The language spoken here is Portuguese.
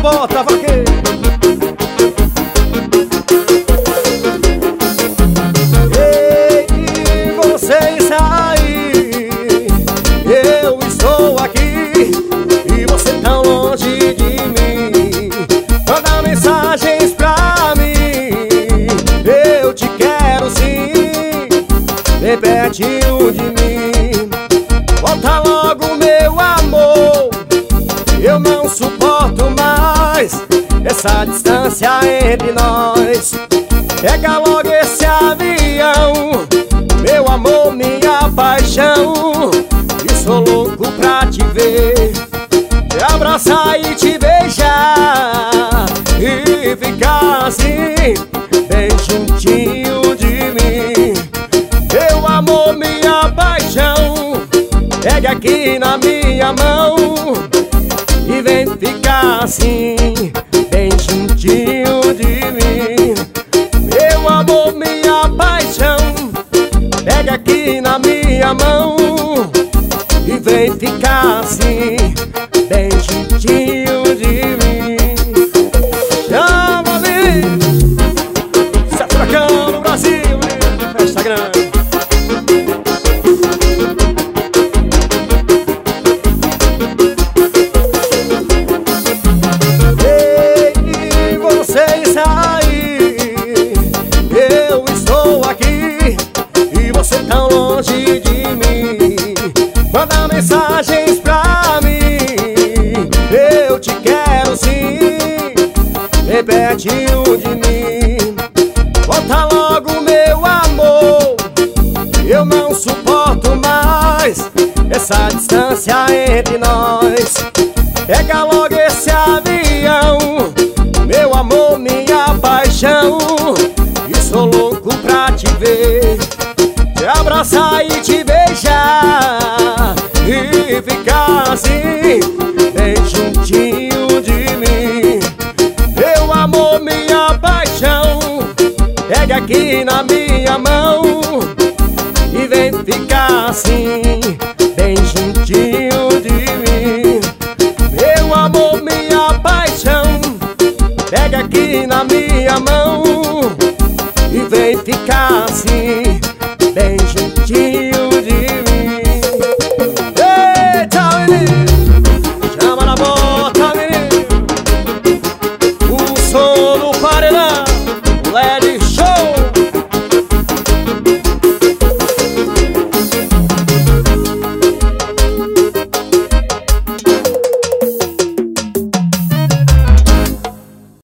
bota, vaqueiro. Ei, vocês aí, eu estou aqui e você tão longe de mim. Manda mensagens pra mim, eu te quero sim, bem pertinho de mim. Volta logo, meu amor, eu não suporto mais essa distância entre nós. Pega logo esse avião, meu amor, minha paixão. E sou louco pra te ver, te abraçar e te beijar, e ficar assim, bem juntinho de mim. Meu amor, minha paixão, pegue aqui na minha mão e vem ficar assim, bem juntinho de mim. Meu amor, minha paixão, pegue aqui na minha mão e vem ficar assim, bem juntinho de mim. Chama ali, se furacão no Brasil, festa grande. Ei, vocês aí, eu estou aqui e você tão longe de mim. Manda mensagens pra mim, eu te quero sim, bem pertinho de mim. Volta logo, meu amor, eu não suporto mais essa distância entre nós. Pega logo esse avião, meu amor, minha paixão. E sou louco pra te ver, te abraçar e te beijar, e ficar assim, bem juntinho de mim. Meu amor, minha paixão, pega aqui na minha mão e vem ficar assim, bem juntinho de mim. Meu amor, minha paixão, pega aqui na minha mão e vem ficar assim, bem juntinho